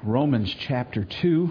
Romans chapter 2.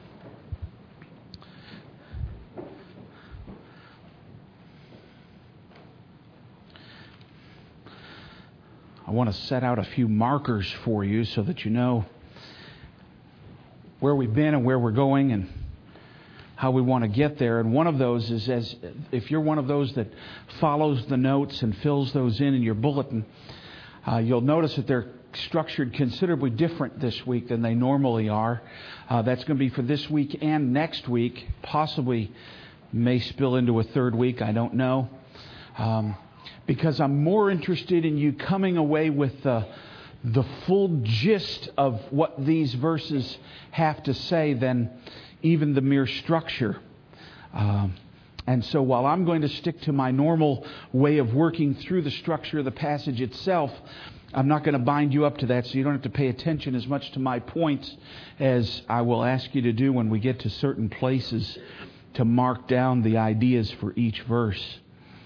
I want to set out a few markers for you so that you know where we've been and where we're going and how we want to get there. And one of those is, if you're one of those that follows the notes and fills those in your bulletin, you'll notice that they're structured considerably different this week than they normally are. That's going to be for this week and next week. Possibly may spill into a third week. I don't know. Because I'm more interested in you coming away with the full gist of what these verses have to say than even the mere structure. And so while I'm going to stick to my normal way of working through the structure of the passage itself, I'm not going to bind you up to that, so you don't have to pay attention as much to my points as I will ask you to do when we get to certain places to mark down the ideas for each verse.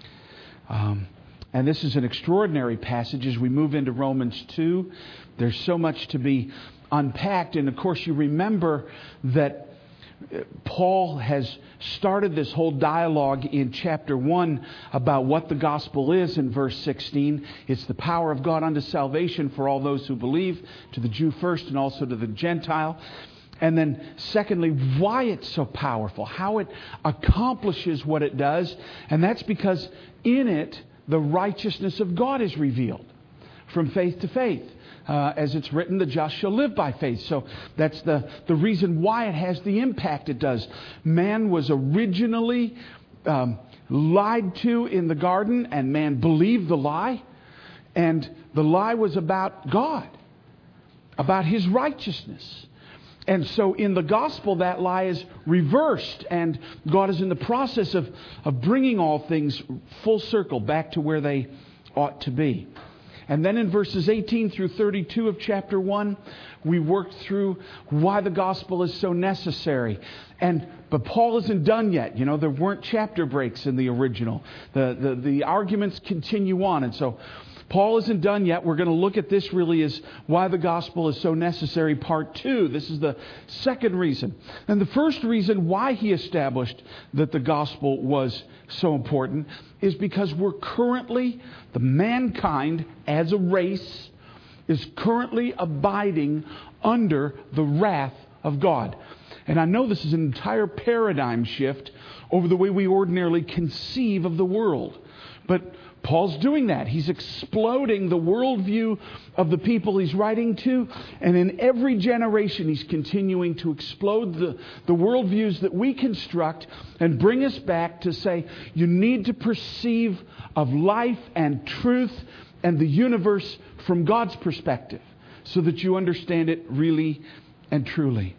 And this is an extraordinary passage as we move into Romans 2. There's so much to be unpacked. And of course, you remember that Paul has started this whole dialogue in chapter 1 about what the gospel is in verse 16. It's the power of God unto salvation for all those who believe, to the Jew first and also to the Gentile. And then secondly, why it's so powerful, how it accomplishes what it does. And that's because in it, the righteousness of God is revealed from faith to faith. As it's written, the just shall live by faith. So that's the reason why it has the impact it does. Man was originally lied to in the garden, and man believed the lie. And the lie was about God, about His righteousness. And so in the gospel, that lie is reversed, and God is in the process of bringing all things full circle back to where they ought to be. And then in verses 18 through 32 of chapter 1, we worked through why the gospel is so necessary. But Paul isn't done yet. You know, there weren't chapter breaks in the original. The arguments continue on. And so Paul isn't done yet. We're going to look at this really as why the gospel is so necessary, part 2. This is the second reason. And the first reason why he established that the gospel was so important is because the mankind as a race is currently abiding under the wrath of God. And I know this is an entire paradigm shift over the way we ordinarily conceive of the world. But Paul's doing that. He's exploding the worldview of the people he's writing to. And in every generation, he's continuing to explode the worldviews that we construct and bring us back to say, you need to perceive of life and truth and the universe from God's perspective so that you understand it really and truly.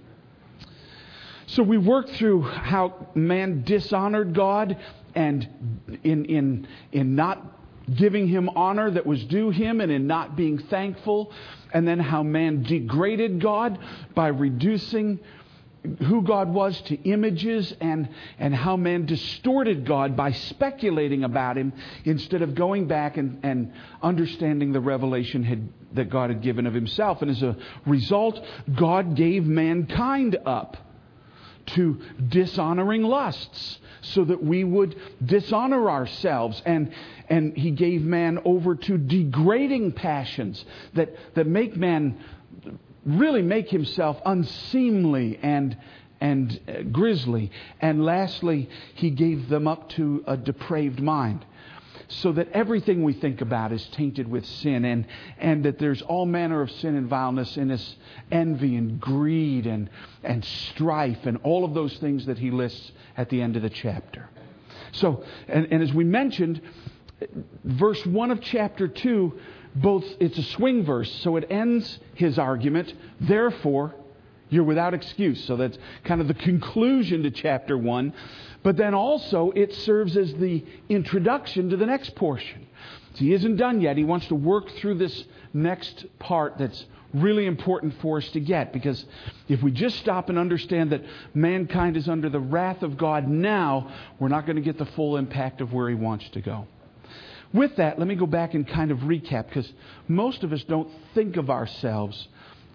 So we worked through how man dishonored God and in not giving Him honor that was due Him and in not being thankful. And then how man degraded God by reducing who God was to images, and how man distorted God by speculating about Him instead of going back and understanding the revelation that God had given of Himself. And as a result, God gave mankind up to dishonoring lusts so that we would dishonor ourselves. And He gave man over to degrading passions that make man really make himself unseemly and grisly. And lastly, He gave them up to a depraved mind, so that everything we think about is tainted with sin, and that there's all manner of sin and vileness in us, envy and greed and strife and all of those things that he lists at the end of the chapter. So, and as we mentioned, verse 1 of chapter 2, it's a swing verse, so it ends his argument, therefore you're without excuse. So that's kind of the conclusion to chapter 1. But then also it serves as the introduction to the next portion. So he isn't done yet. He wants to work through this next part that's really important for us to get. Because if we just stop and understand that mankind is under the wrath of God now, we're not going to get the full impact of where He wants to go. With that, let me go back and kind of recap, because most of us don't think of ourselves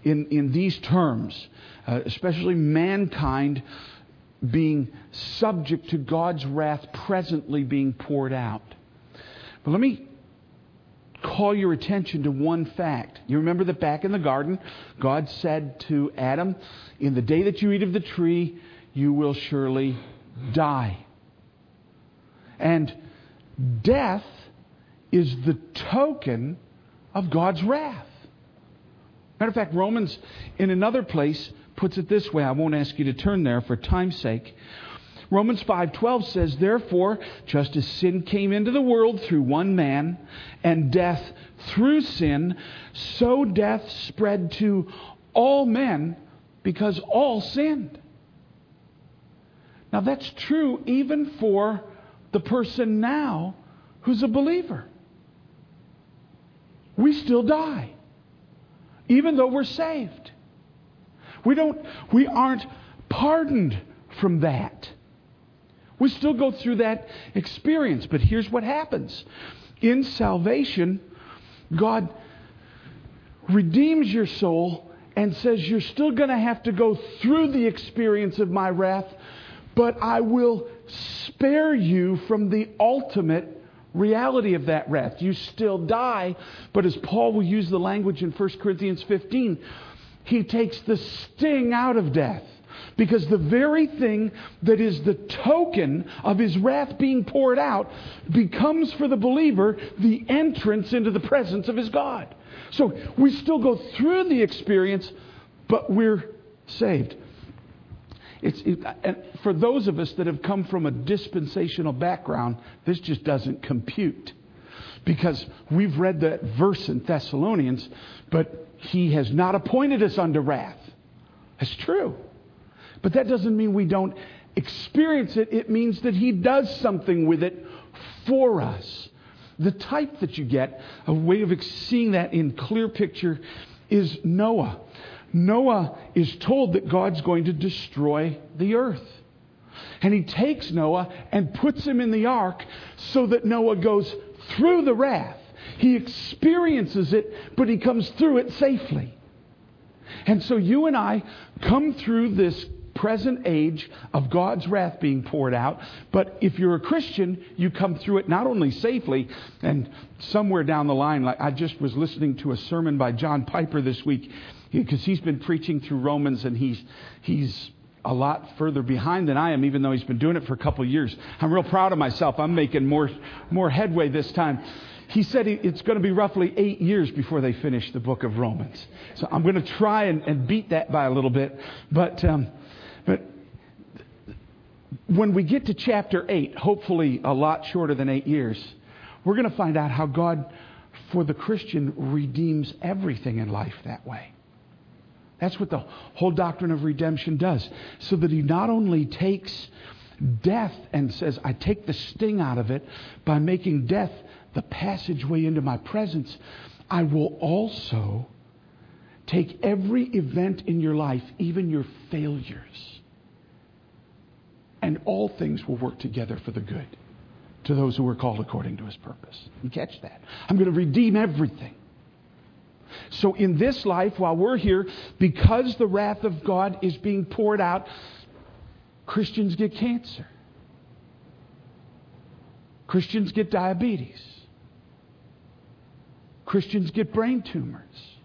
in these terms, especially mankind being subject to God's wrath presently being poured out. But let me call your attention to one fact. You remember that back in the garden, God said to Adam, "In the day that you eat of the tree, you will surely die." And death is the token of God's wrath. Matter of fact, Romans, in another place, puts it this way. I won't ask you to turn there for time's sake. Romans 5:12 says, "Therefore, just as sin came into the world through one man, and death through sin, so death spread to all men because all sinned." Now that's true even for the person now who's a believer. We still die, even though we're saved. We aren't pardoned from that. We still go through that experience. But here's what happens. In salvation, God redeems your soul and says, "You're still going to have to go through the experience of my wrath, but I will spare you from the ultimate reality of that wrath." You still die, but as Paul will use the language in 1 Corinthians 15, he takes the sting out of death. Because the very thing that is the token of his wrath being poured out becomes for the believer the entrance into the presence of his God. So we still go through the experience, but we're saved. And for those of us that have come from a dispensational background, this just doesn't compute. Because we've read that verse in Thessalonians, but he has not appointed us unto wrath. That's true. But that doesn't mean we don't experience it. It means that he does something with it for us. The type that you get, a way of seeing that in clear picture, is Noah. Noah is told that God's going to destroy the earth. And he takes Noah and puts him in the ark so that Noah goes through the wrath. He experiences it, but he comes through it safely. And so you and I come through this present age of God's wrath being poured out. But if you're a Christian, you come through it not only safely, and somewhere down the line, like I just was listening to a sermon by John Piper this week, because he's been preaching through Romans, and he's a lot further behind than I am, even though he's been doing it for a couple of years. I'm real proud of myself. I'm making more headway this time. He said it's going to be roughly 8 years before they finish the book of Romans. So I'm going to try and beat that by a little bit. But when we get to chapter 8, hopefully a lot shorter than 8 years, we're going to find out how God, for the Christian, redeems everything in life that way. That's what the whole doctrine of redemption does. So that he not only takes death and says, I take the sting out of it by making death the passageway into my presence, I will also take every event in your life, even your failures, and all things will work together for the good to those who are called according to his purpose. You catch that? I'm going to redeem everything. So in this life, while we're here, because the wrath of God is being poured out, Christians get cancer. Christians get diabetes. Christians get brain tumors.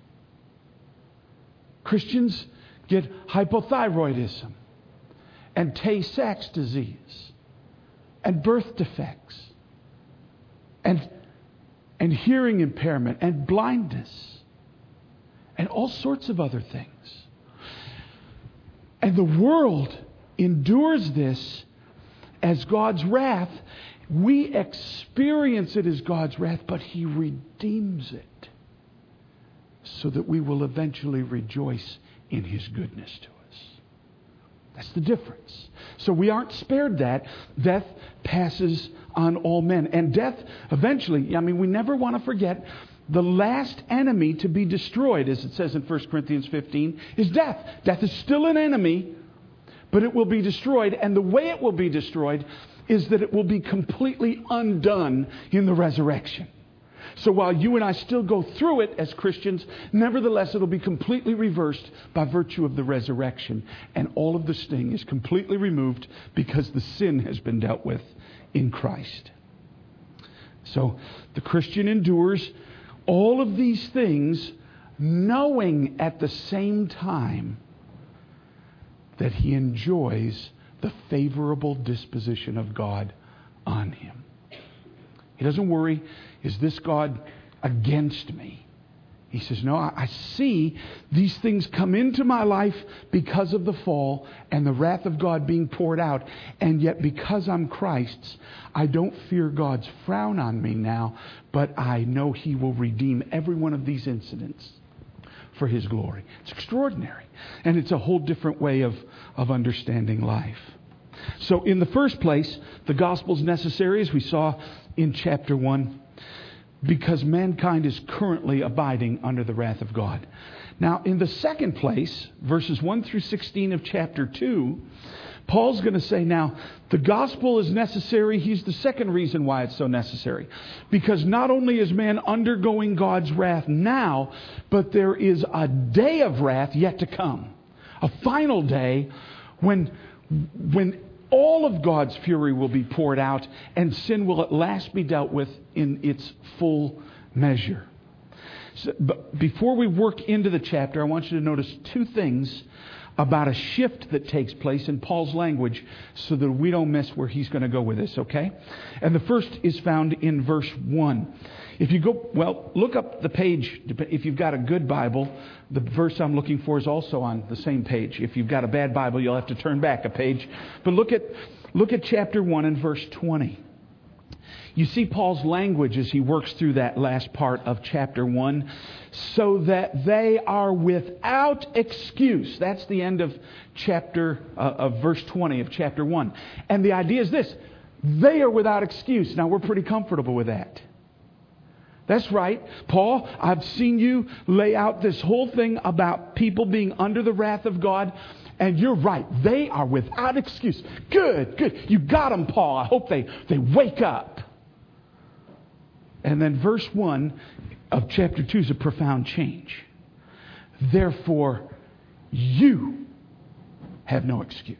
Christians get hypothyroidism and Tay-Sachs disease and birth defects and hearing impairment and blindness and all sorts of other things. And the world endures this as God's wrath. We experience it as God's wrath, but he redeems it so that we will eventually rejoice in his goodness to us. That's the difference. So we aren't spared that. Death passes on all men. And death eventually, we never want to forget, the last enemy to be destroyed, as it says in 1 Corinthians 15, is death. Death is still an enemy, but it will be destroyed. And the way it will be destroyed is that it will be completely undone in the resurrection. So while you and I still go through it as Christians, nevertheless it'll be completely reversed by virtue of the resurrection. And all of the sting is completely removed because the sin has been dealt with in Christ. So the Christian endures all of these things, knowing at the same time that he enjoys the favorable disposition of God on him. He doesn't worry, is this God against me? He says, no, I see these things come into my life because of the fall and the wrath of God being poured out. And yet because I'm Christ's, I don't fear God's frown on me now, but I know he will redeem every one of these incidents for his glory. It's extraordinary. And it's a whole different way of understanding life. So in the first place, the gospel is necessary, as we saw in chapter 1, because mankind is currently abiding under the wrath of God. Now, in the second place, verses 1 through 16 of chapter 2, Paul's going to say, now, the gospel is necessary. He's the second reason why it's so necessary. Because not only is man undergoing God's wrath now, but there is a day of wrath yet to come. A final day when all of God's fury will be poured out and sin will at last be dealt with in its full measure. So, but before we work into the chapter, I want you to notice two things about a shift that takes place in Paul's language so that we don't miss where he's going to go with this, okay? And the first is found in verse 1. If you go, look up the page. If you've got a good Bible, the verse I'm looking for is also on the same page. If you've got a bad Bible, you'll have to turn back a page. But look at chapter 1 and verse 20. You see Paul's language as he works through that last part of chapter 1. So that they are without excuse. That's the end of verse 20 of chapter 1. And the idea is this. They are without excuse. Now we're pretty comfortable with that. That's right. Paul, I've seen you lay out this whole thing about people being under the wrath of God. And you're right. They are without excuse. Good. You got them, Paul. I hope they wake up. And then verse 1 of chapter 2 is a profound change. Therefore, you have no excuse.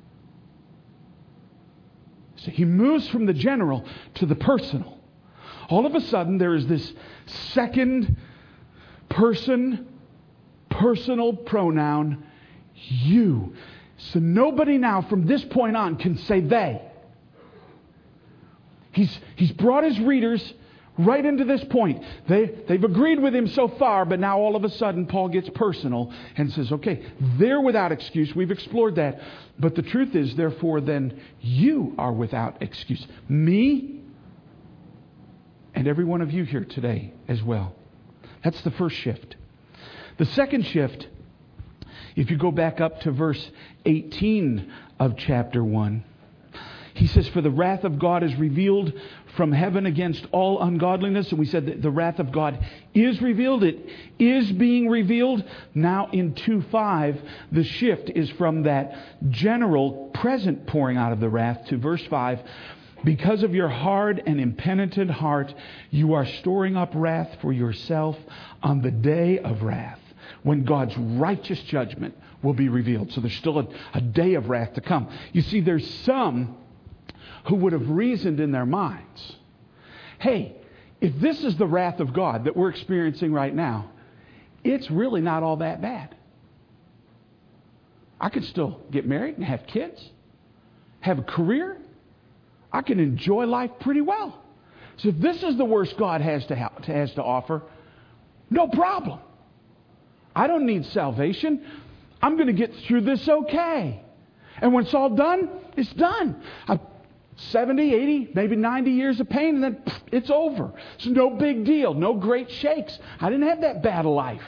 So he moves from the general to the personal. All of a sudden, there is this second person, personal pronoun, you. So nobody now from this point on can say they. He's brought his readers right into this point. They've agreed with him so far, but now all of a sudden Paul gets personal and says, okay, they're without excuse. We've explored that. But the truth is, therefore, then you are without excuse. Me and every one of you here today as well. That's the first shift. The second shift, if you go back up to verse 18 of chapter 1, he says, for the wrath of God is revealed from heaven against all ungodliness. And we said that the wrath of God is revealed. It is being revealed. Now in 2:5, the shift is from that general present pouring out of the wrath to verse 5. Because of your hard and impenitent heart, you are storing up wrath for yourself on the day of wrath, when God's righteous judgment will be revealed. So there's still a day of wrath to come. You see, there's some who would have reasoned in their minds, hey, if this is the wrath of God that we're experiencing right now, it's really not all that bad. I could still get married and have kids, have a career. I can enjoy life pretty well. So if this is the worst God has to offer, no problem. I don't need salvation. I'm going to get through this okay. And when it's all done, it's done. 70, 80, maybe 90 years of pain, and then it's over. It's no big deal. No great shakes. I didn't have that bad a life.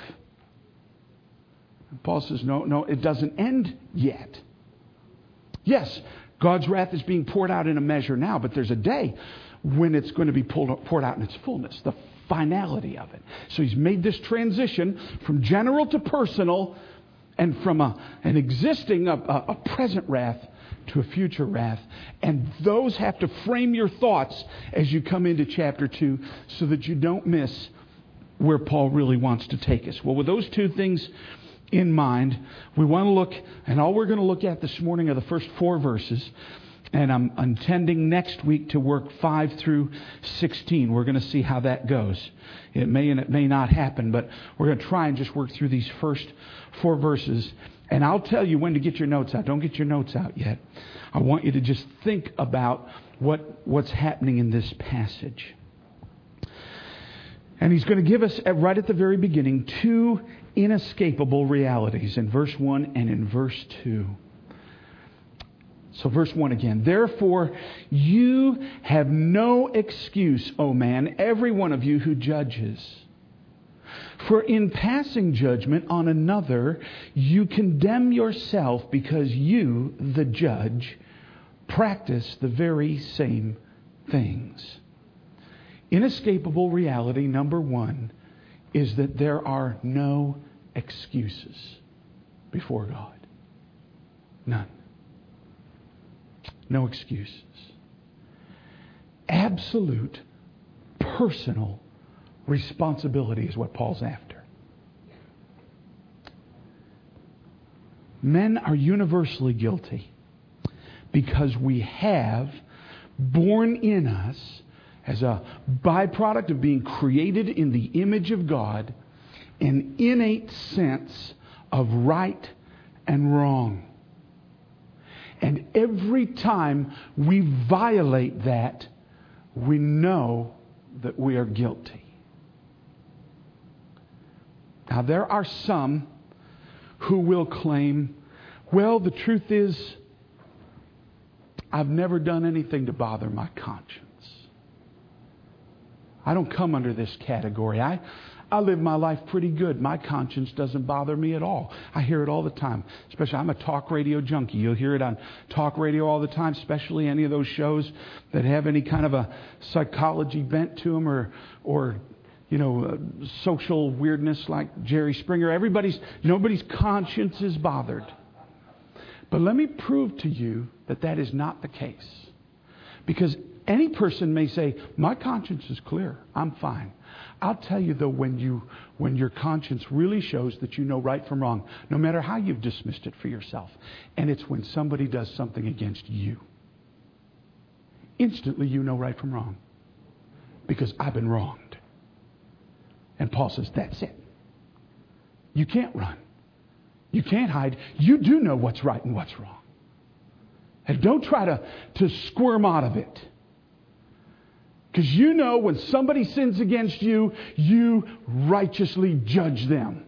And Paul says, no, it doesn't end yet. Yes, God's wrath is being poured out in a measure now, but there's a day when it's going to be poured out in its fullness, the finality of it. So he's made this transition from general to personal, and from an existing, a present wrath to a future wrath. And those have to frame your thoughts as you come into chapter 2 so that you don't miss where Paul really wants to take us. Well, with those two things in mind, we want to look, and all we're going to look at this morning are the first 4 verses. And I'm intending next week to work 5 through 16. We're going to see how that goes. It may and it may not happen, but we're going to try and just work through these first 4 verses. And I'll tell you when to get your notes out. Don't get your notes out yet. I want you to just think about what's happening in this passage. And he's going to give us, right at the very beginning, 2 inescapable realities in verse 1 and in verse 2. So verse 1 again. Therefore, you have no excuse, O man, every one of you who judges. For in passing judgment on another, you condemn yourself because you, the judge, practice the very same things. Inescapable reality number 1 is that there are no excuses before God. None. No excuses. Absolute personal responsibility is what Paul's after. Men are universally guilty because we have born in us, as a byproduct of being created in the image of God, an innate sense of right and wrong. And every time we violate that, we know that we are guilty. Now, there are some who will claim, well, the truth is, I've never done anything to bother my conscience. I don't come under this category. I live my life pretty good. My conscience doesn't bother me at all. I hear it all the time. Especially, I'm a talk radio junkie. You'll hear it on talk radio all the time, especially any of those shows that have any kind of a psychology bent to them or social weirdness like Jerry Springer. Nobody's conscience is bothered. But let me prove to you that that is not the case. Because any person may say, my conscience is clear. I'm fine. I'll tell you, though, when your conscience really shows that you know right from wrong, no matter how you've dismissed it for yourself, and it's when somebody does something against you. Instantly you know right from wrong. Because I've been wronged. And Paul says, that's it. You can't run. You can't hide. You do know what's right and what's wrong. And don't try to squirm out of it. Because you know when somebody sins against you, you righteously judge them.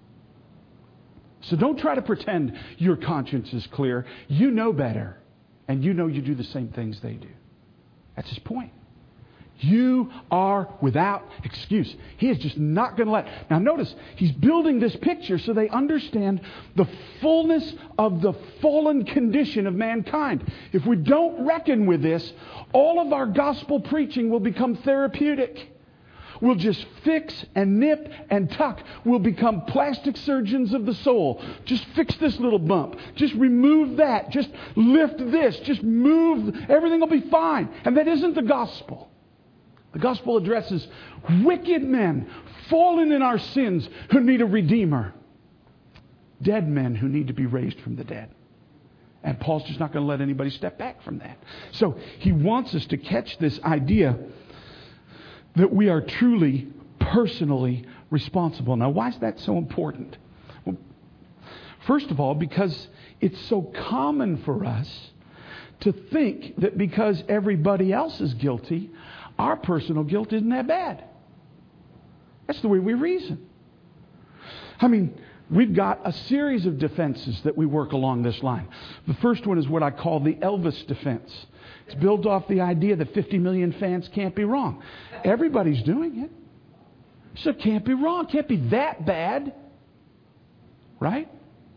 So don't try to pretend your conscience is clear. You know better. And you know you do the same things they do. That's his point. You are without excuse. He is just not going to let. Now notice, he's building this picture so they understand the fullness of the fallen condition of mankind. If we don't reckon with this, all of our gospel preaching will become therapeutic. We'll just fix and nip and tuck. We'll become plastic surgeons of the soul. Just fix this little bump. Just remove that. Just lift this. Just move. Everything will be fine. And that isn't the gospel. The gospel addresses wicked men, fallen in our sins, who need a redeemer. Dead men who need to be raised from the dead. And Paul's just not going to let anybody step back from that. So he wants us to catch this idea that we are truly, personally responsible. Now, why is that so important? Well, first of all, because it's so common for us to think that because everybody else is guilty, our personal guilt isn't that bad. That's the way we reason. I mean, we've got a series of defenses that we work along this line. The first one is what I call the Elvis defense. It's built off the idea that 50 million fans can't be wrong. Everybody's doing it. So it can't be wrong. It can't be that bad. Right?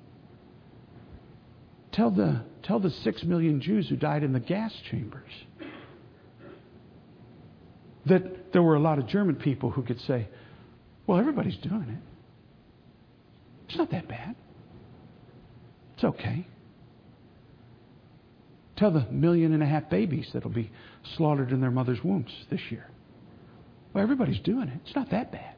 Tell the 6 million Jews who died in the gas chambers that there were a lot of German people who could say, well, everybody's doing it. It's not that bad. It's okay. Tell the 1.5 million babies that'll be slaughtered in their mother's wombs this year. Well, everybody's doing it. It's not that bad.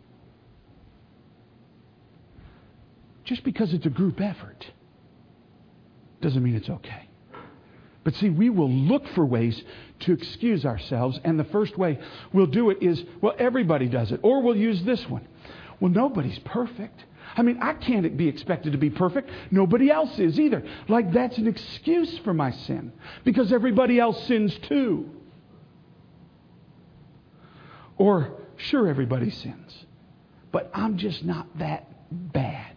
Just because it's a group effort doesn't mean it's okay. But see, we will look for ways to excuse ourselves, and the first way we'll do it is, well, everybody does it. Or we'll use this one. Well, nobody's perfect. I mean, I can't be expected to be perfect. Nobody else is either. Like, that's an excuse for my sin, because everybody else sins too. Or, sure, everybody sins, but I'm just not that bad.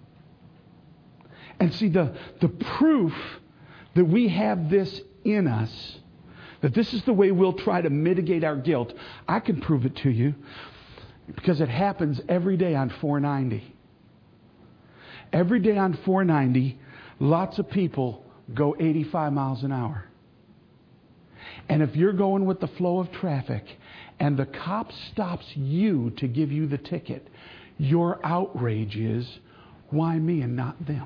And see, the proof that we have this in us, that this is the way we'll try to mitigate our guilt, I can prove it to you because it happens every day on 490. Every day on 490, lots of people go 85 miles an hour. And if you're going with the flow of traffic and the cop stops you to give you the ticket, your outrage is, why me and not them?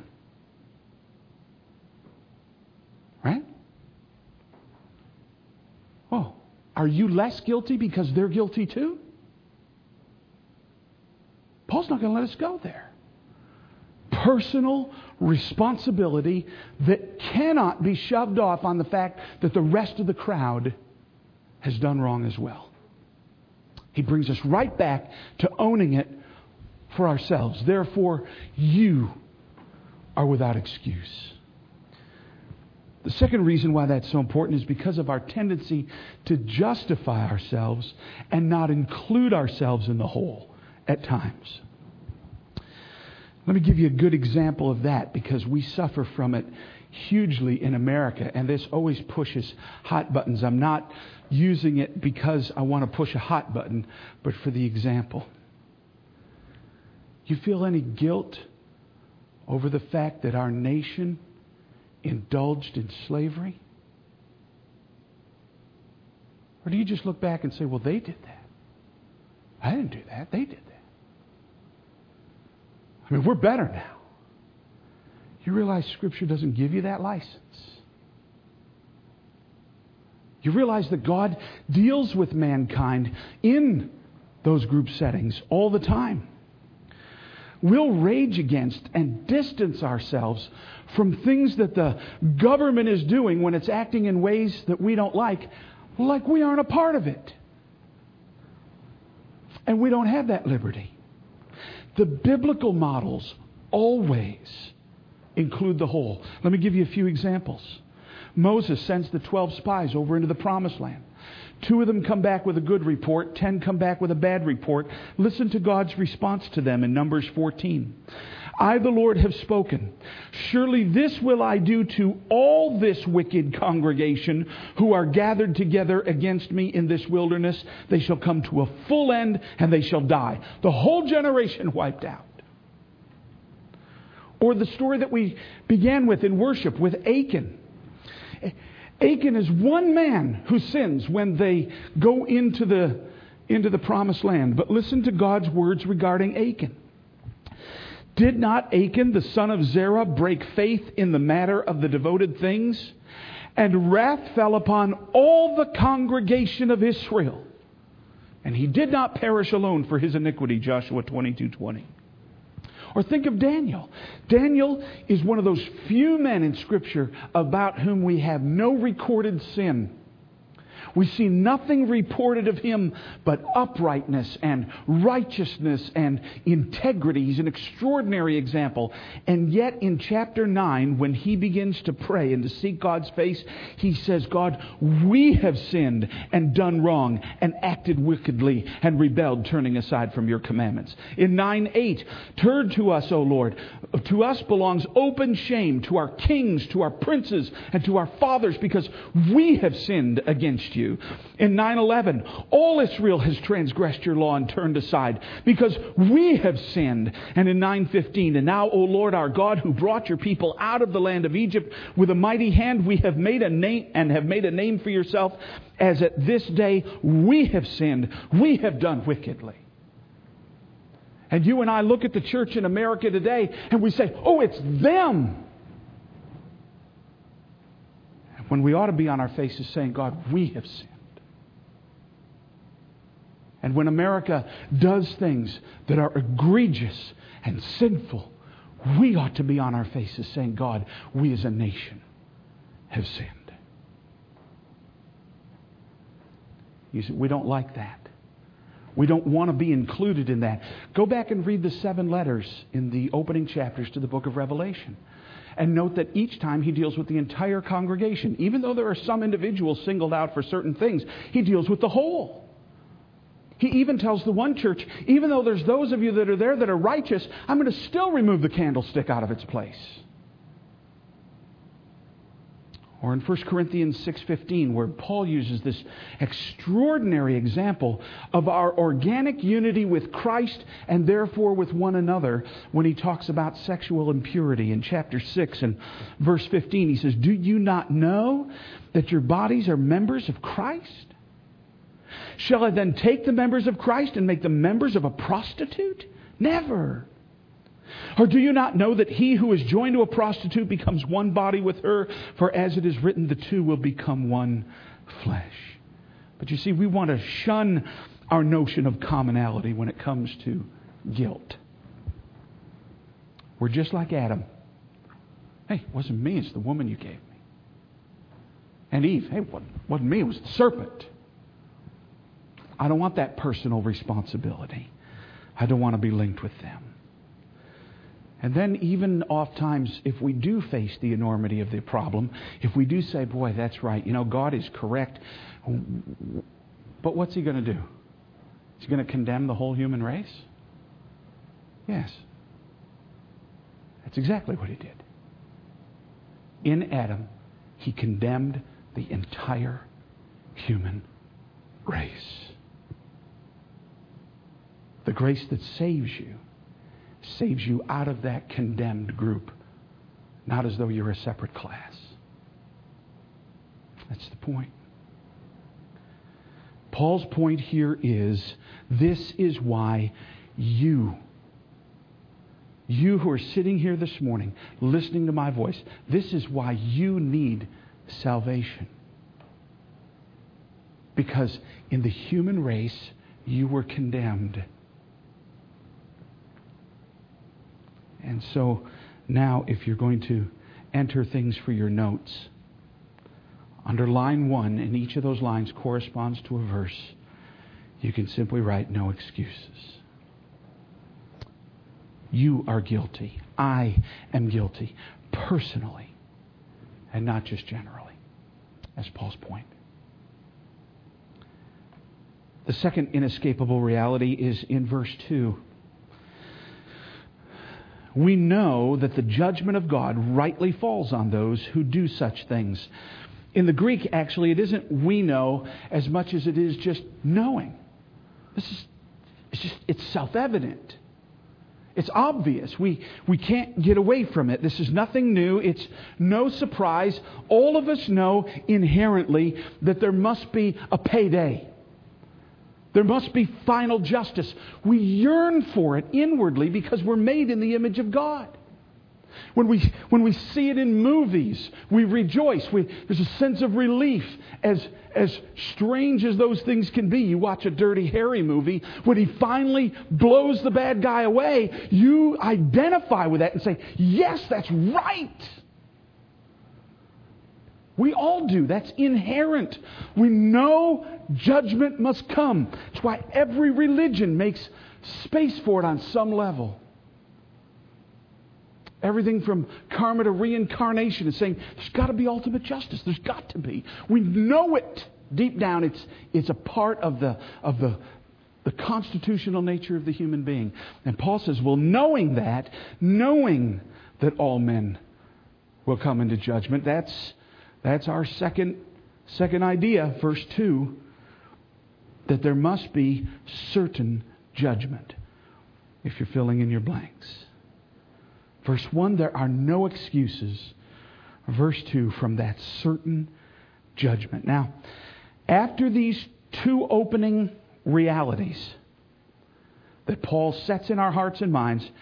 Right? Oh, are you less guilty because they're guilty too? Paul's not going to let us go there. Personal responsibility that cannot be shoved off on the fact that the rest of the crowd has done wrong as well. He brings us right back to owning it for ourselves. Therefore, you are without excuse. The second reason why that's so important is because of our tendency to justify ourselves and not include ourselves in the whole at times. Let me give you a good example of that, because we suffer from it hugely in America, and this always pushes hot buttons. I'm not using it because I want to push a hot button, but for the example. You feel any guilt over the fact that our nation indulged in slavery? Or do you just look back and say, well, they did that? I didn't do that. They did that. I mean, we're better now. You realize Scripture doesn't give you that license. You realize that God deals with mankind in those group settings all the time. We'll rage against and distance ourselves from things that the government is doing when it's acting in ways that we don't like we aren't a part of it. And we don't have that liberty. The biblical models always include the whole. Let me give you a few examples. Moses sends the 12 spies over into the Promised Land. 2 of them come back with a good report. 10 come back with a bad report. Listen to God's response to them in Numbers 14. I, the Lord, have spoken. Surely this will I do to all this wicked congregation who are gathered together against me in this wilderness. They shall come to a full end and they shall die. The whole generation wiped out. Or the story that we began with in worship with Achan. Achan is one man who sins when they go into the Promised Land. But listen to God's words regarding Achan. Did not Achan, the son of Zerah, break faith in the matter of the devoted things? And wrath fell upon all the congregation of Israel. And he did not perish alone for his iniquity, Joshua 22:20. Or think of Daniel. Daniel is one of those few men in Scripture about whom we have no recorded sin. We see nothing reported of him but uprightness and righteousness and integrity. He's an extraordinary example. And yet in chapter 9, when he begins to pray and to seek God's face, he says, God, we have sinned and done wrong and acted wickedly and rebelled, turning aside from your commandments. In 9:8, turn to us, O Lord. To us belongs open shame, to our kings, to our princes, and to our fathers, because we have sinned against you. In 9:11, all Israel has transgressed your law and turned aside, because we have sinned. And in 9:15, and now, O Lord our God, who brought your people out of the land of Egypt with a mighty hand, we have made a name for yourself, as at this day we have sinned, we have done wickedly. And you and I look at the church in America today and we say, oh, it's them. when we ought to be on our faces saying, God, we have sinned. And when America does things that are egregious and sinful, we ought to be on our faces saying, God, we as a nation have sinned. You see, we don't like that. We don't want to be included in that. Go back and read the 7 letters in the opening chapters to the book of Revelation. And note that each time he deals with the entire congregation. Even though there are some individuals singled out for certain things, he deals with the whole. He even tells the one church, even though there's those of you that are there that are righteous, I'm going to still remove the candlestick out of its place. Or in 1 Corinthians 6:15, where Paul uses this extraordinary example of our organic unity with Christ and therefore with one another when he talks about sexual impurity in chapter 6 and verse 15. He says, do you not know that your bodies are members of Christ? Shall I then take the members of Christ and make them members of a prostitute? Never. Or do you not know that he who is joined to a prostitute becomes one body with her? For as it is written, the two will become one flesh. But you see, we want to shun our notion of commonality when it comes to guilt. We're just like Adam. Hey, it wasn't me, it's the woman you gave me. And Eve, hey, it wasn't me, it was the serpent. I don't want that personal responsibility. I don't want to be linked with them. And then even oftentimes, if we do face the enormity of the problem, if we do say, boy, that's right, God is correct, but what's he going to do? Is he going to condemn the whole human race? Yes. That's exactly what he did. In Adam, he condemned the entire human race. The grace that saves you out of that condemned group, not as though you're a separate class. That's the point. Paul's point here is, this is why you who are sitting here this morning, listening to my voice, this is why you need salvation. Because in the human race, you were condemned. And so now, if you're going to enter things for your notes, under line 1, and each of those lines corresponds to a verse, you can simply write, no excuses. You are guilty. I am guilty. Personally, and not just generally. That's Paul's point. The second inescapable reality is in verse 2. We know that the judgment of God rightly falls on those who do such things. In the Greek, actually, it isn't we know as much as it is just knowing. It's self-evident. It's obvious. We can't get away from it. This is nothing new. It's no surprise. All of us know inherently that there must be a payday. There must be final justice. We yearn for it inwardly because we're made in the image of God. When we see it in movies, we rejoice. There's a sense of relief. As strange as those things can be, you watch a Dirty Harry movie, when he finally blows the bad guy away, you identify with that and say, yes, that's right. We all do. That's inherent. We know judgment must come. That's why every religion makes space for it on some level. Everything from karma to reincarnation is saying there's got to be ultimate justice. There's got to be. We know it. Deep down, it's a part of the constitutional nature of the human being. And Paul says, well, knowing that all men will come into judgment, that's our second idea, verse 2, that there must be certain judgment, if you're filling in your blanks. Verse 1, there are no excuses. Verse 2, from that certain judgment. Now, after these two opening realities that Paul sets in our hearts and minds,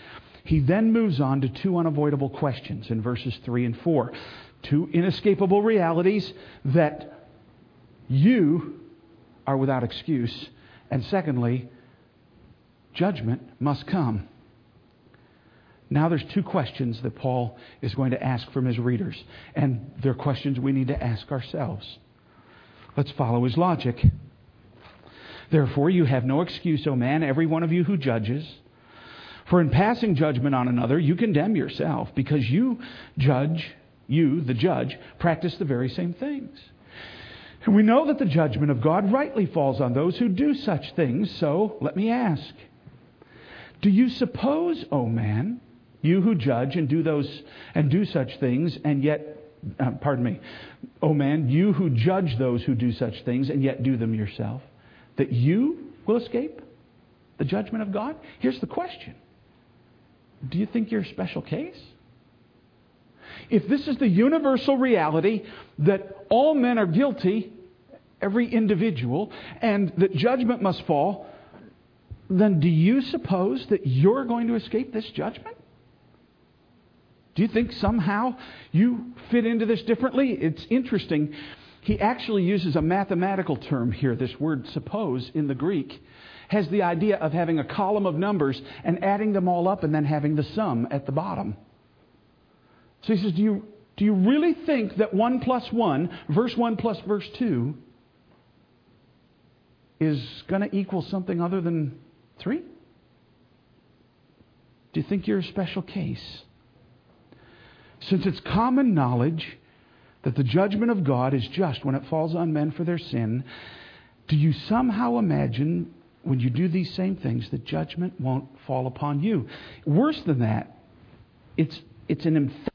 he then moves on to two unavoidable questions in verses 3 and 4. Two inescapable realities that you are without excuse. And secondly, judgment must come. Now there's two questions that Paul is going to ask from his readers. And they're questions we need to ask ourselves. Let's follow his logic. Therefore, you have no excuse, O man, every one of you who judges. For in passing judgment on another, you condemn yourself, because you, the judge, practice the very same things. And we know that the judgment of God rightly falls on those who do such things. So, let me ask, do you suppose, O man, you who judge and do such things, and yet, O man, you who judge those who do such things and yet do them yourself, that you will escape the judgment of God? Here's the question. Do you think you're a special case? If this is the universal reality that all men are guilty, every individual, and that judgment must fall, then do you suppose that you're going to escape this judgment? Do you think somehow you fit into this differently? It's interesting. He actually uses a mathematical term here. This word suppose in the Greek has the idea of having a column of numbers and adding them all up and then having the sum at the bottom. So he says, do you really think that 1 plus 1, verse 1 plus verse 2, is going to equal something other than 3? Do you think you're a special case? Since it's common knowledge that the judgment of God is just when it falls on men for their sin, do you somehow imagine when you do these same things that judgment won't fall upon you? Worse than that, it's an emphatic.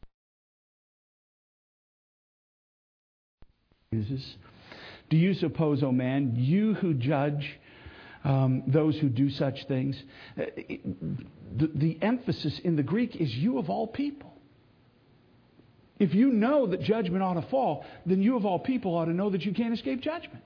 Do you suppose, O man, you who judge those who do such things? The emphasis in the Greek is you of all people. If you know that judgment ought to fall, then you of all people ought to know that you can't escape judgment.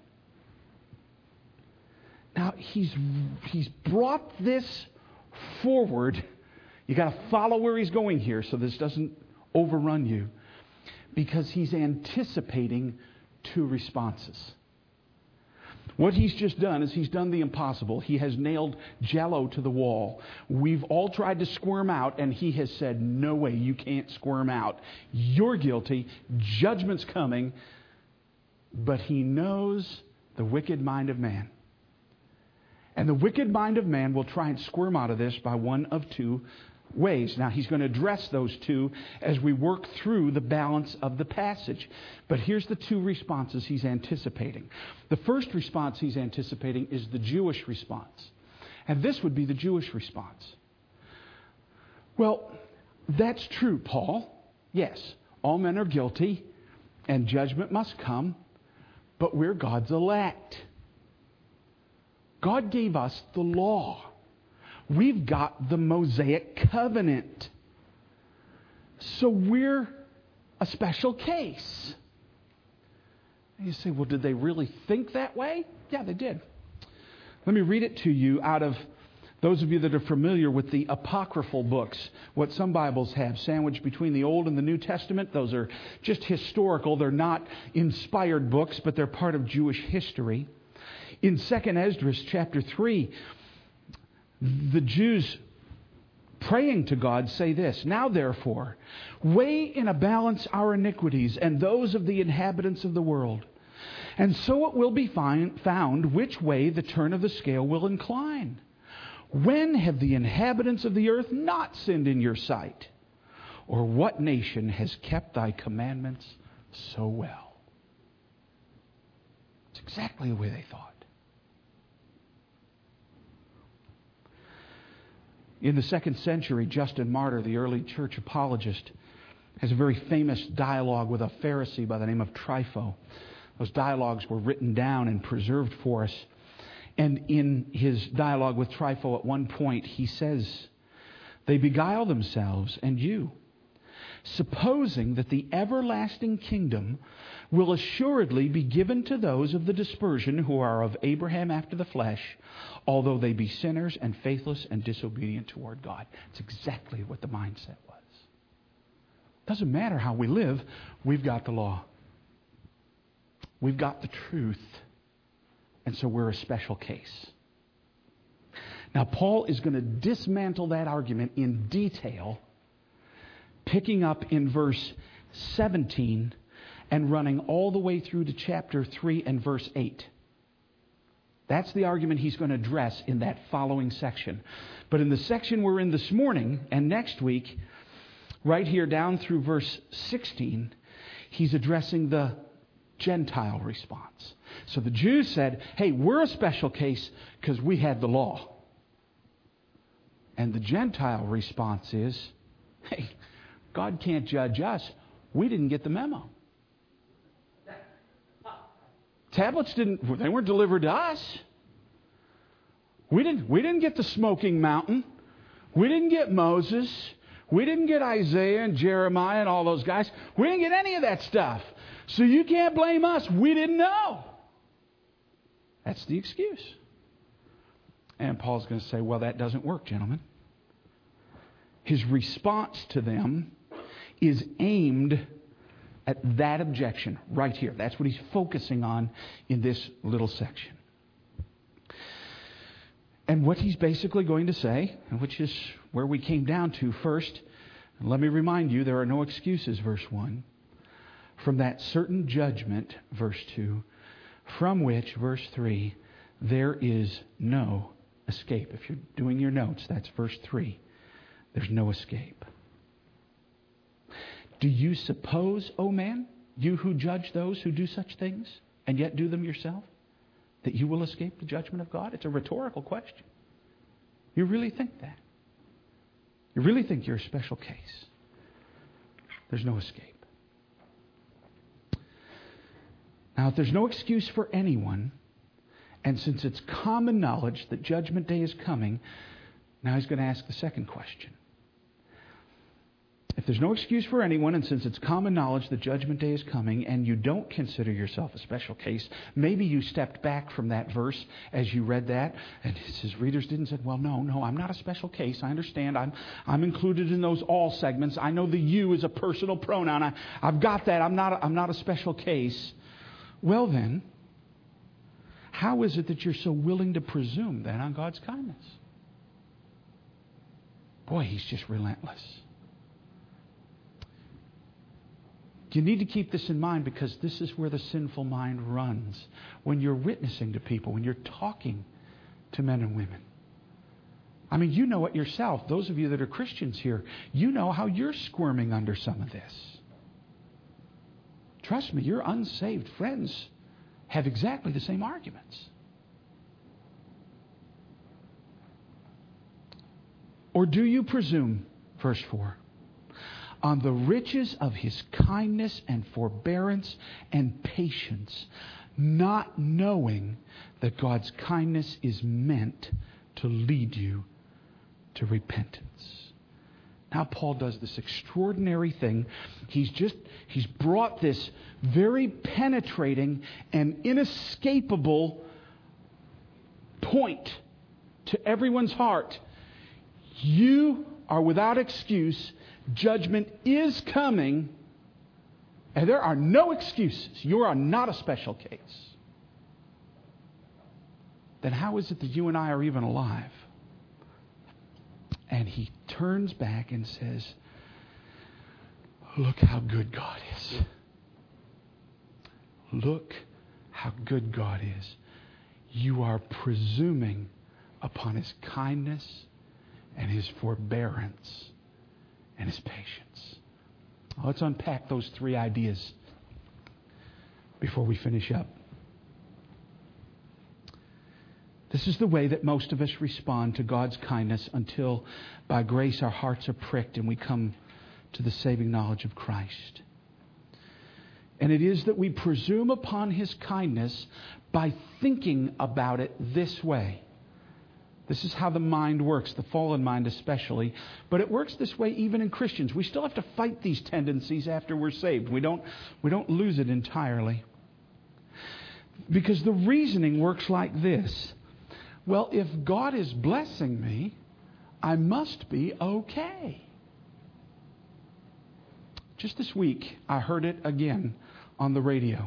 Now, he's brought this forward. You got to follow where he's going here so this doesn't overrun you. Because he's anticipating two responses. What he's just done is he's done the impossible. He has nailed Jello to the wall. We've all tried to squirm out, and he has said, no way, you can't squirm out. You're guilty. Judgment's coming. But he knows the wicked mind of man. And the wicked mind of man will try and squirm out of this by one of two ways. Now, he's going to address those two as we work through the balance of the passage. But here's the two responses he's anticipating. The first response he's anticipating is the Jewish response. And this would be the Jewish response. Well, that's true, Paul. Yes, all men are guilty and judgment must come, but we're God's elect. God gave us the law. We've got the Mosaic covenant. So we're a special case. And you say, well, did they really think that way? Yeah, they did. Let me read it to you out of those of you that are familiar with the apocryphal books, what some Bibles have sandwiched between the Old and the New Testament. Those are just historical. They're not inspired books, but they're part of Jewish history. In 2nd Esdras chapter 3, the Jews praying to God say this, now therefore, weigh in a balance our iniquities and those of the inhabitants of the world. And so it will be found which way the turn of the scale will incline. When have the inhabitants of the earth not sinned in your sight? Or what nation has kept thy commandments so well? It's exactly the way they thought. In the 2nd century, Justin Martyr, the early church apologist, has a very famous dialogue with a Pharisee by the name of Trypho. Those dialogues were written down and preserved for us. And in his dialogue with Trypho, at one point, he says, they beguile themselves and you, supposing that the everlasting kingdom will assuredly be given to those of the dispersion who are of Abraham after the flesh, although they be sinners and faithless and disobedient toward God. It's exactly what the mindset was. Doesn't matter how we live, we've got the law. We've got the truth. And so we're a special case. Now, Paul is going to dismantle that argument in detail, picking up in verse 17 and running all the way through to chapter 3 and verse 8. That's the argument he's going to address in that following section. But in the section we're in this morning and next week, right here down through verse 16, he's addressing the Gentile response. So the Jews said, hey, we're a special case because we had the law. And the Gentile response is, hey, God can't judge us. We didn't get the memo. Tablets they weren't delivered to us. We didn't get the smoking mountain. We didn't get Moses. We didn't get Isaiah and Jeremiah and all those guys. We didn't get any of that stuff. So you can't blame us. We didn't know. That's the excuse. And Paul's going to say, well, that doesn't work, gentlemen. His response to them is aimed at that objection right here. That's what he's focusing on in this little section. And what he's basically going to say, which is where we came down to first, and let me remind you, there are no excuses, verse 1, from that certain judgment, verse 2, from which, verse 3, there is no escape. If you're doing your notes, that's verse 3. There's no escape. Do you suppose, O man, you who judge those who do such things, and yet do them yourself, that you will escape the judgment of God? It's a rhetorical question. You really think that? You really think you're a special case? There's no escape. Now, if there's no excuse for anyone, and since it's common knowledge that Judgment Day is coming, now he's going to ask the second question. If there's no excuse for anyone, and since it's common knowledge that Judgment Day is coming, and you don't consider yourself a special case, maybe you stepped back from that verse as you read that, and his readers didn't say, well, no, I'm not a special case. I understand. I'm included in those all segments. I know the you is a personal pronoun. I've got that. I'm not a special case. Well then, how is it that you're so willing to presume then on God's kindness? Boy, he's just relentless. You need to keep this in mind because this is where the sinful mind runs. When you're witnessing to people, when you're talking to men and women. I mean, you know it yourself. Those of you that are Christians here, you know how you're squirming under some of this. Trust me, your unsaved friends have exactly the same arguments. Or do you presume, verse 4, on the riches of His kindness and forbearance and patience, not knowing that God's kindness is meant to lead you to repentance? Now Paul does this extraordinary thing. He's brought this very penetrating and inescapable point to everyone's heart. You are without excuse. Judgment is coming, and there are no excuses. You are not a special case. Then how is it that you and I are even alive? And he turns back and says, look how good God is. Look how good God is. You are presuming upon His kindness and His forbearance and His patience. Let's unpack those three ideas before we finish up. This is the way that most of us respond to God's kindness until, by grace, our hearts are pricked and we come to the saving knowledge of Christ. And it is that we presume upon His kindness by thinking about it this way. This is how the mind works, the fallen mind especially. But it works this way even in Christians. We still have to fight these tendencies after we're saved. We don't lose it entirely. Because the reasoning works like this. Well, if God is blessing me, I must be okay. Just this week, I heard it again on the radio.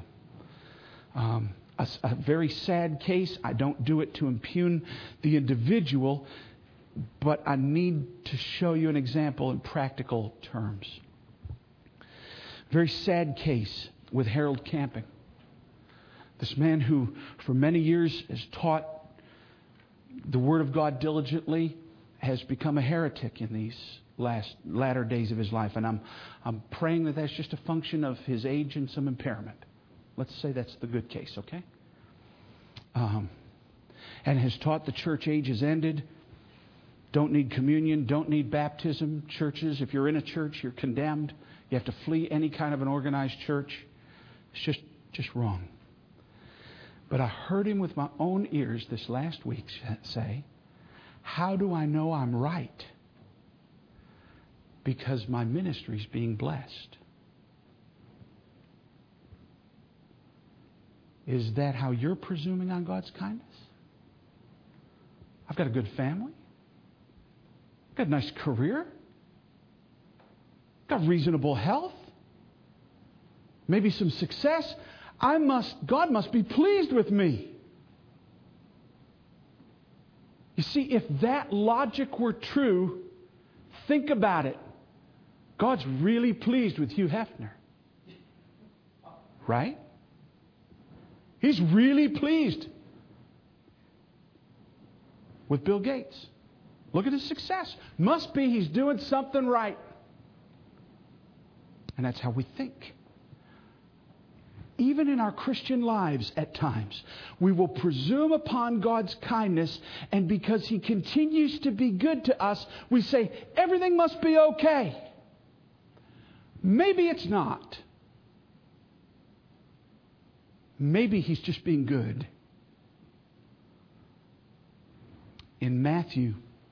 A very sad case. I don't do it to impugn the individual, but I need to show you an example in practical terms. Very sad case with Harold Camping. This man who for many years has taught the Word of God diligently has become a heretic in these latter days of his life. And I'm praying that that's just a function of his age and some impairment. Let's say that's the good case, okay? And has taught the church age has ended. Don't need communion. Don't need baptism. Churches, if you're in a church, you're condemned. You have to flee any kind of an organized church. It's just wrong. But I heard him with my own ears this last week say, how do I know I'm right? Because my ministry's being blessed. Is that how you're presuming on God's kindness? I've got a good family. I've got a nice career. I've got reasonable health. Maybe some success. God must be pleased with me. You see, if that logic were true, think about it. God's really pleased with Hugh Hefner. Right? He's really pleased with Bill Gates. Look at his success. Must be he's doing something right. And that's how we think. Even in our Christian lives at times, we will presume upon God's kindness, and because He continues to be good to us, we say, everything must be okay. Maybe it's not. Maybe He's just being good. In Matthew,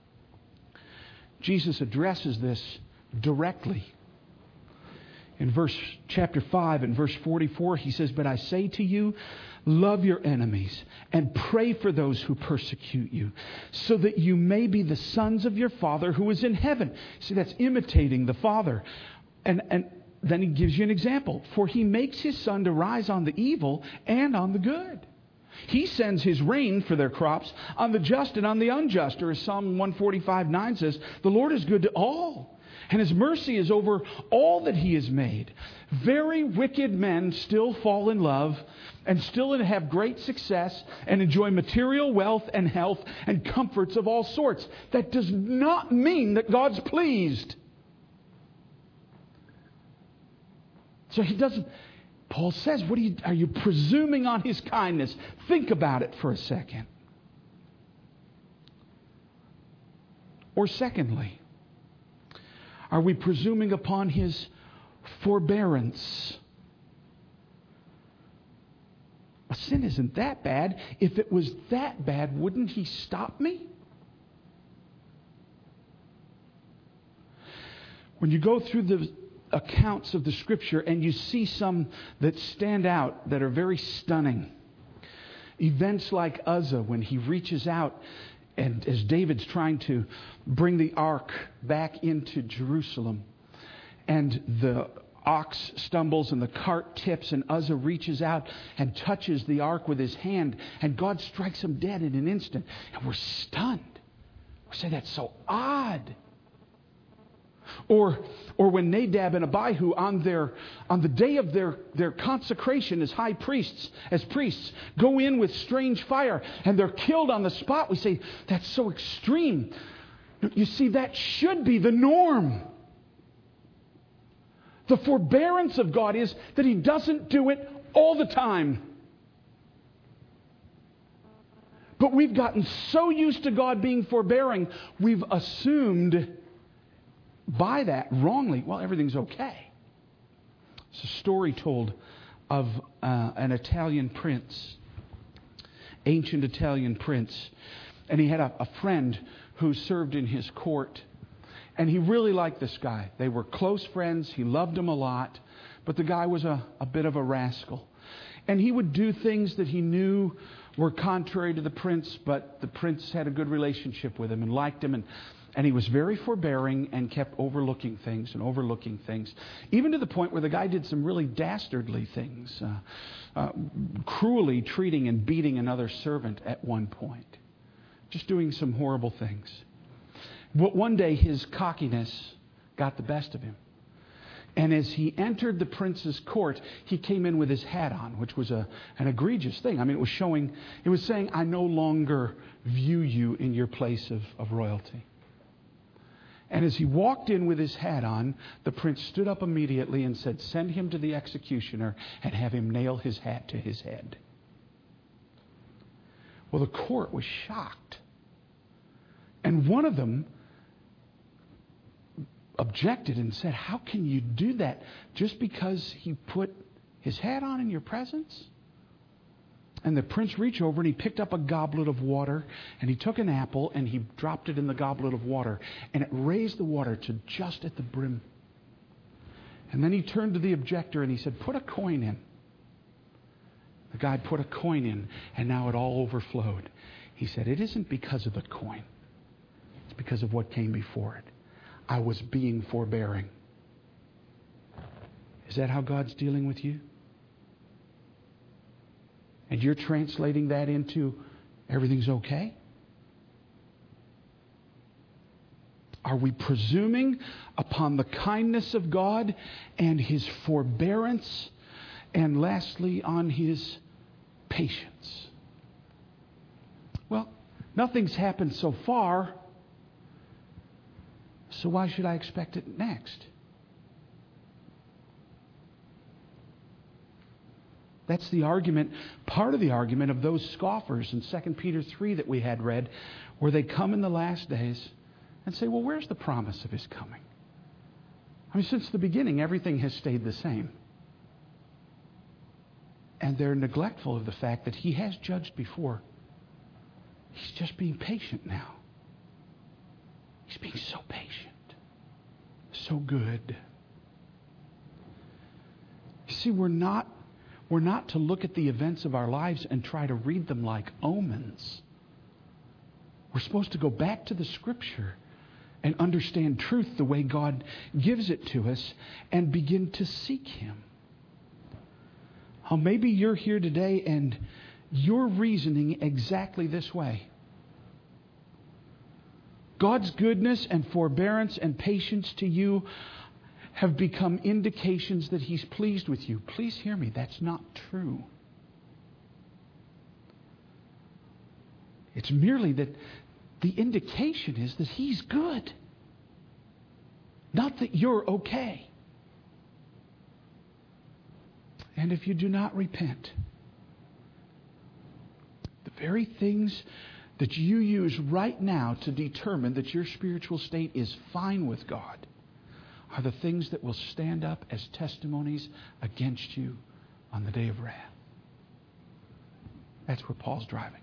Jesus addresses this directly. In chapter 5 and verse 44, He says, but I say to you, love your enemies and pray for those who persecute you, so that you may be the sons of your Father who is in heaven. See, that's imitating the Father. And then He gives you an example. For He makes His sun to rise on the evil and on the good. He sends His rain for their crops on the just and on the unjust. Or as Psalm 145:9 says, the Lord is good to all, and His mercy is over all that He has made. Very wicked men still fall in love and still have great success and enjoy material wealth and health and comforts of all sorts. That does not mean that God's pleased. So He doesn't... Paul says, are you presuming on His kindness? Think about it for a second. Or secondly, are we presuming upon His forbearance? A sin isn't that bad. If it was that bad, wouldn't He stop me? When you go through the accounts of the Scripture and you see some that stand out, that are very stunning. Events like Uzzah, when he reaches out and as David's trying to bring the ark back into Jerusalem, and the ox stumbles and the cart tips, and Uzzah reaches out and touches the ark with his hand, and God strikes him dead in an instant. And we're stunned. We say, that's so odd. Or when Nadab and Abihu on the day of their consecration as high priests, go in with strange fire and they're killed on the spot, we say, that's so extreme. You see, that should be the norm. The forbearance of God is that He doesn't do it all the time. But we've gotten so used to God being forbearing, we've assumed by that wrongly, well, everything's okay. It's a story told of an Italian prince, ancient Italian prince. And he had a friend who served in his court. And he really liked this guy. They were close friends. He loved him a lot. But the guy was a bit of a rascal. And he would do things that he knew were contrary to the prince, but the prince had a good relationship with him and liked him. And he was very forbearing and kept overlooking things, even to the point where the guy did some really dastardly things, cruelly treating and beating another servant at one point, just doing some horrible things. But one day his cockiness got the best of him. And as he entered the prince's court, he came in with his hat on, which was an egregious thing. I mean, it was saying, I no longer view you in your place of royalty. And as he walked in with his hat on, the prince stood up immediately and said, send him to the executioner and have him nail his hat to his head. Well, the court was shocked. And one of them objected and said, how can you do that just because he put his hat on in your presence? And the prince reached over and he picked up a goblet of water and he took an apple and he dropped it in the goblet of water, and it raised the water to just at the brim. And then he turned to the objector and he said, put a coin in. The guy put a coin in, and now it all overflowed. He said, it isn't because of the coin. It's because of what came before it. I was being forbearing. Is that how God's dealing with you? And you're translating that into everything's okay? Are we presuming upon the kindness of God and His forbearance, and lastly on His patience? Well, nothing's happened so far, so why should I expect it next? That's the argument, part of the argument of those scoffers in 2 Peter 3 that we had read, where they come in the last days and say, well, where's the promise of His coming? I mean, since the beginning, everything has stayed the same. And they're neglectful of the fact that He has judged before. He's just being patient now. He's being so patient, so good. You see, we're not to look at the events of our lives and try to read them like omens. We're supposed to go back to the Scripture and understand truth the way God gives it to us and begin to seek Him. Maybe you're here today and you're reasoning exactly this way. God's goodness and forbearance and patience to you have become indications that He's pleased with you. Please hear me, that's not true. It's merely that the indication is that He's good. Not that you're okay. And if you do not repent, the very things that you use right now to determine that your spiritual state is fine with God are the things that will stand up as testimonies against you on the day of wrath. That's where Paul's driving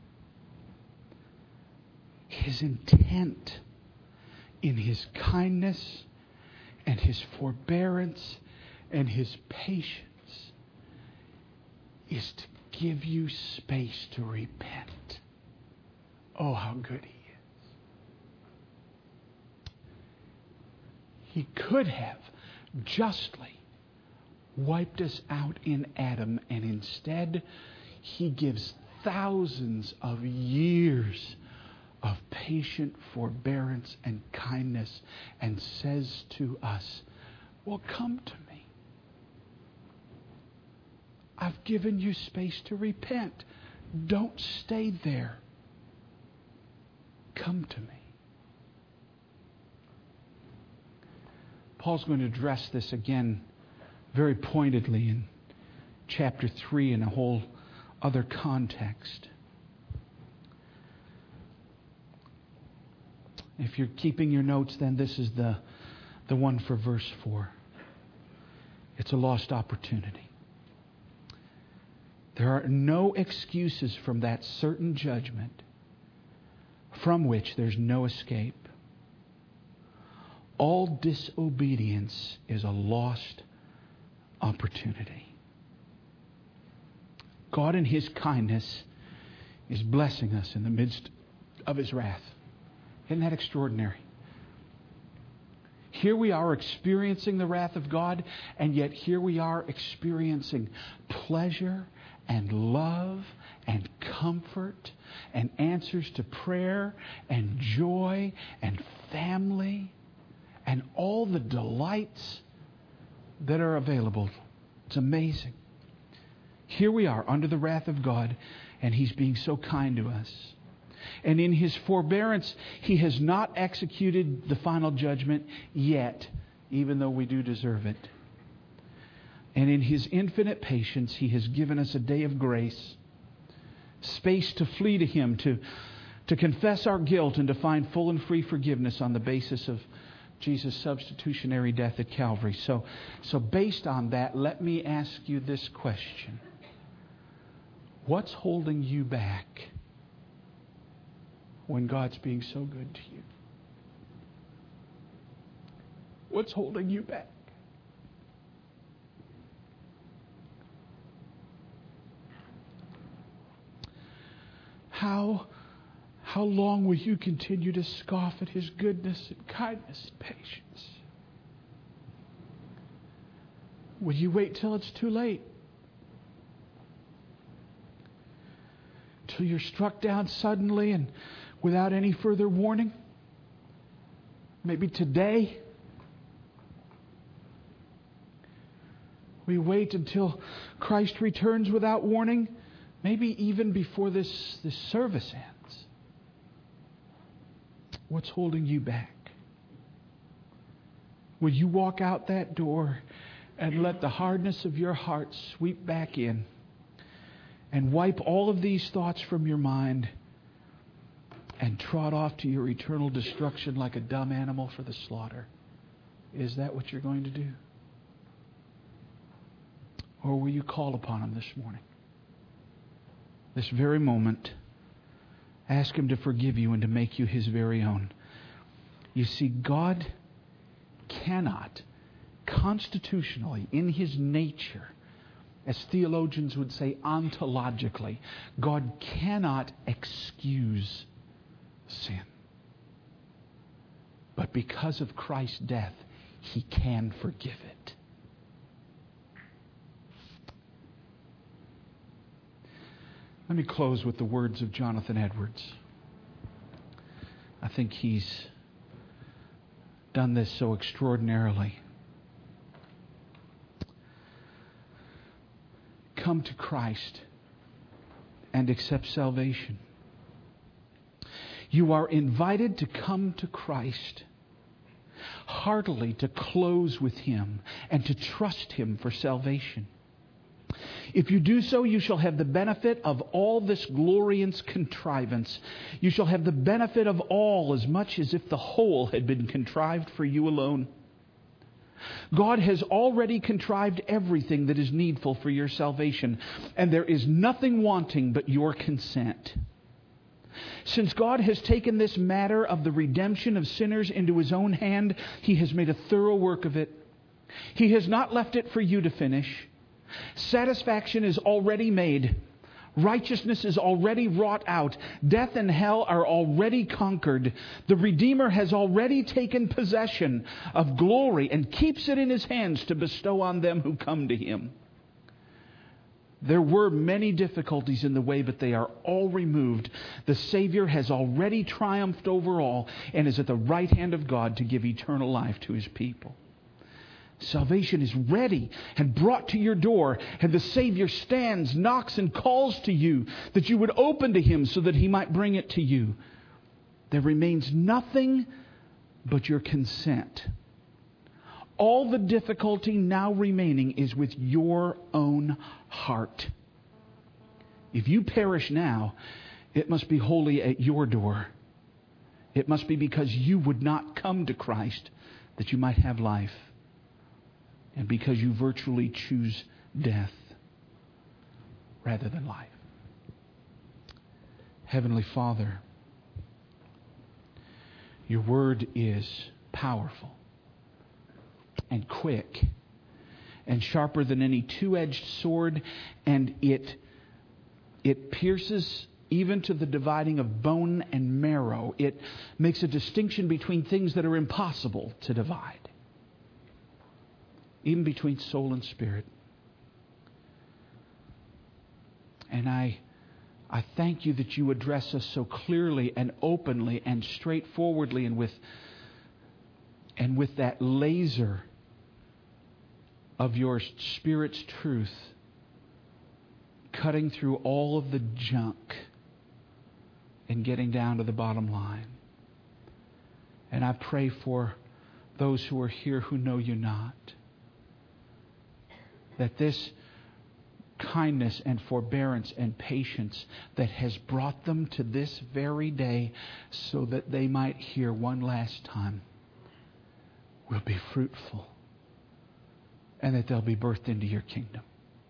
at. His intent in His kindness and His forbearance and His patience is to give you space to repent. Oh, how good He is. He could have justly wiped us out in Adam, and instead He gives thousands of years of patient forbearance and kindness and says to us, well, come to me. I've given you space to repent. Don't stay there. Come to me. Paul's going to address this again very pointedly in chapter 3 in a whole other context. If you're keeping your notes, then this is the one for verse 4. It's a lost opportunity. There are no excuses from that certain judgment from which there's no escape. All disobedience is a lost opportunity. God in His kindness is blessing us in the midst of His wrath. Isn't that extraordinary? Here we are experiencing the wrath of God, and yet here we are experiencing pleasure and love and comfort and answers to prayer and joy and family and all the delights that are available. It's amazing. Here we are under the wrath of God, and He's being so kind to us. And in His forbearance, He has not executed the final judgment yet, even though we do deserve it. And in His infinite patience, He has given us a day of grace, space to flee to Him, to confess our guilt and to find full and free forgiveness on the basis of Jesus' substitutionary death at Calvary. So based on that, let me ask you this question. What's holding you back when God's being so good to you? What's holding you back? How long will you continue to scoff at His goodness and kindness and patience? Will you wait till it's too late? Till you're struck down suddenly and without any further warning? Maybe today? We wait until Christ returns without warning? Maybe even before this service ends. What's holding you back? Will you walk out that door and let the hardness of your heart sweep back in and wipe all of these thoughts from your mind and trot off to your eternal destruction like a dumb animal for the slaughter? Is that what you're going to do? Or will you call upon Him this morning? This very moment, ask Him to forgive you and to make you His very own. You see, God cannot constitutionally, in His nature, as theologians would say, ontologically, God cannot excuse sin. But because of Christ's death, He can forgive it. Let me close with the words of Jonathan Edwards. I think he's done this so extraordinarily. Come to Christ and accept salvation. You are invited to come to Christ, heartily to close with Him and to trust Him for salvation. If you do so, you shall have the benefit of all this glorious contrivance. You shall have the benefit of all as much as if the whole had been contrived for you alone. God has already contrived everything that is needful for your salvation, and there is nothing wanting but your consent. Since God has taken this matter of the redemption of sinners into His own hand, He has made a thorough work of it. He has not left it for you to finish. Satisfaction is already made. Righteousness is already wrought out. Death and hell are already conquered. The Redeemer has already taken possession of glory and keeps it in His hands to bestow on them who come to Him. There were many difficulties in the way, but they are all removed. The Savior has already triumphed over all and is at the right hand of God to give eternal life to His people. Salvation is ready and brought to your door, and the Savior stands, knocks, and calls to you that you would open to Him so that He might bring it to you. There remains nothing but your consent. All the difficulty now remaining is with your own heart. If you perish now, it must be wholly at your door. It must be because you would not come to Christ that you might have life, and because you virtually choose death rather than life. Heavenly Father, Your word is powerful and quick and sharper than any two-edged sword, and it pierces even to the dividing of bone and marrow. It makes a distinction between things that are impossible to divide, even between soul and spirit. And I thank you that you address us so clearly and openly and straightforwardly, and with that laser of your Spirit's truth cutting through all of the junk and getting down to the bottom line. And I pray for those who are here who know you not, that this kindness and forbearance and patience that has brought them to this very day so that they might hear one last time will be fruitful, and that they'll be birthed into your kingdom.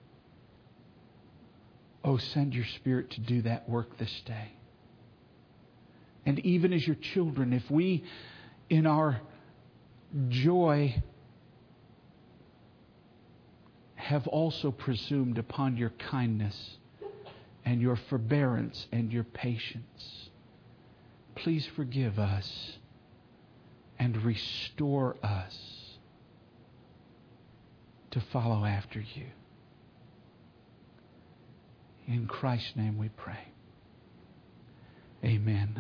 Oh, send your Spirit to do that work this day. And even as your children, if we, in our joy, have also presumed upon your kindness and your forbearance and your patience, please forgive us and restore us to follow after you. In Christ's name we pray. Amen.